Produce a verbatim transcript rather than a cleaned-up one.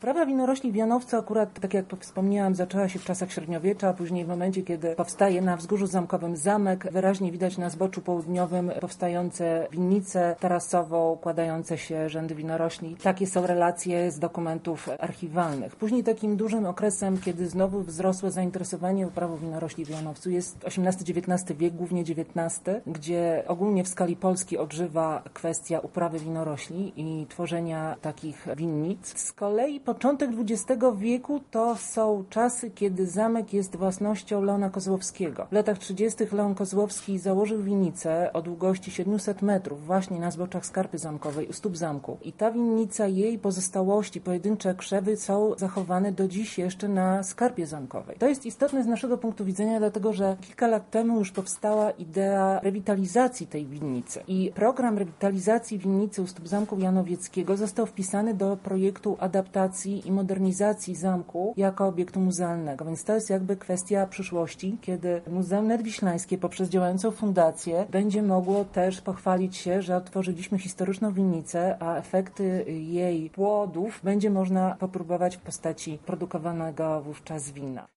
Uprawa winorośli w Janowcu akurat, tak jak wspomniałam, zaczęła się w czasach średniowiecza, a później w momencie, kiedy powstaje na Wzgórzu Zamkowym zamek, wyraźnie widać na zboczu południowym powstające winnice tarasowo układające się rzędy winorośli. Takie są relacje z dokumentów archiwalnych. Później takim dużym okresem, kiedy znowu wzrosło zainteresowanie uprawą winorośli w Janowcu, jest osiemnasty dziewiętnasty wiek, głównie dziewiętnasty, gdzie ogólnie w skali Polski odżywa kwestia uprawy winorośli i tworzenia takich winnic. Z kolei początek dwudziestego wieku to są czasy, kiedy zamek jest własnością Leona Kozłowskiego. W latach trzydziestych Leon Kozłowski założył winnicę o długości siedemset metrów właśnie na zboczach Skarpy Zamkowej u stóp zamku. I ta winnica, jej pozostałości, pojedyncze krzewy są zachowane do dziś jeszcze na Skarpie Zamkowej. To jest istotne z naszego punktu widzenia, dlatego że kilka lat temu już powstała idea rewitalizacji tej winnicy. I program rewitalizacji winnicy u stóp zamku janowieckiego został wpisany do projektu adaptacji i modernizacji zamku jako obiektu muzealnego. Więc to jest jakby kwestia przyszłości, kiedy Muzeum Nadwiślańskie poprzez działającą fundację będzie mogło też pochwalić się, że otworzyliśmy historyczną winnicę, a efekty jej płodów będzie można popróbować w postaci produkowanego wówczas wina.